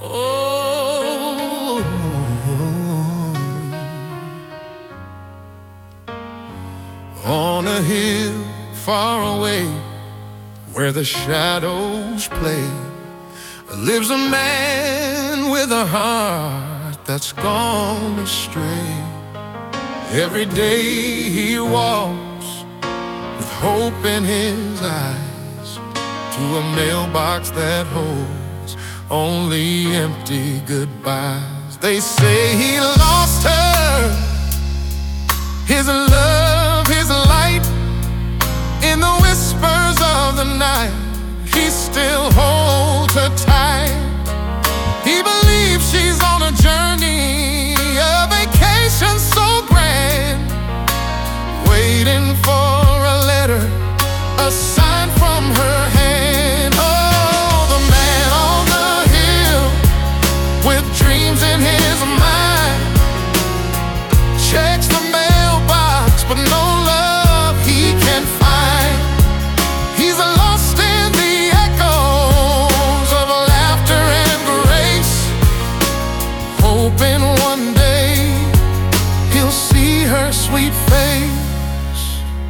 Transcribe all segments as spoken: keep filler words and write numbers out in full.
Oh, on a hill far away, where the shadows play, lives a man with a heart that's gone astray. Every day he walks with hope in his eyes, to a mailbox that holds only empty goodbyes. They say he lost her, his love, his light. In the whispers of the night, he still holds her tight. He believes she's on a journey, a vacation so grand, waiting for a letter, a sign from her hand. Oh, the man on the hill, with dreams in his mind, checks the mailbox, but no love he can find. He's lost in the echoes of laughter and grace, hoping one day he'll see her sweet face.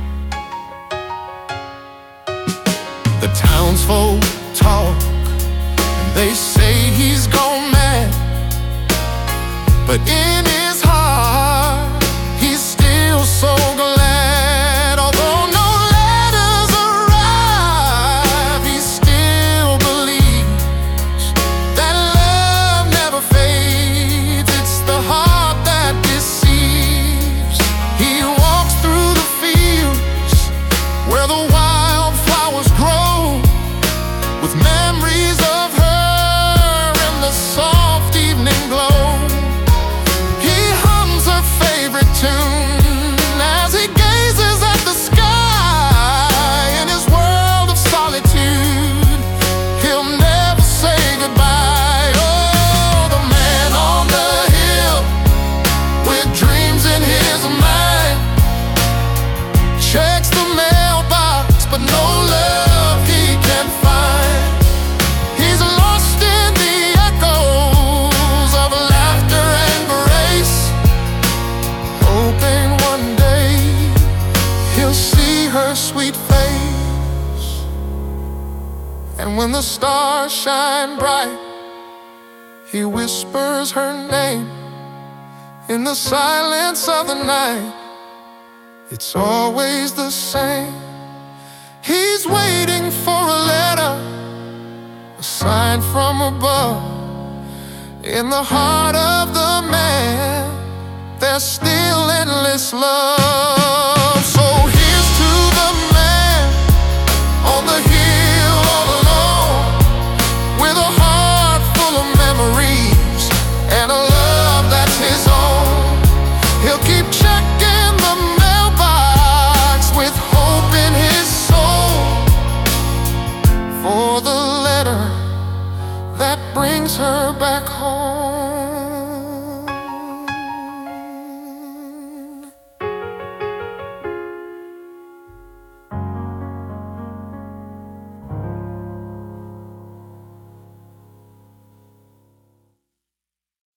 The townsfolk talk, and they say he's gone mad, but in his heart he's still so glad. Although no letters arrive, he still believes that love never fades. It's the heart that deceives. He walks through the fields where the wildflowers grow, with memories of her in the soft evening glow. He hums her favorite tune as he gazes at the sky. In his world of solitude, he'll never say goodbye. Oh, the man on the hill, with dreams in his mind, checks the mailbox, but no love he can find. He's lost in the echoes of laughter and grace, hoping one day he'll see her sweet face. And when the stars shine bright, he whispers her name. In the silence of the night, it's always the same. He's waiting for a letter, a sign from above. In the heart of the man, there's still endless love. So here's to the man on the hill all alone, with a heart full of memories and a love that's his own. He'll keep checking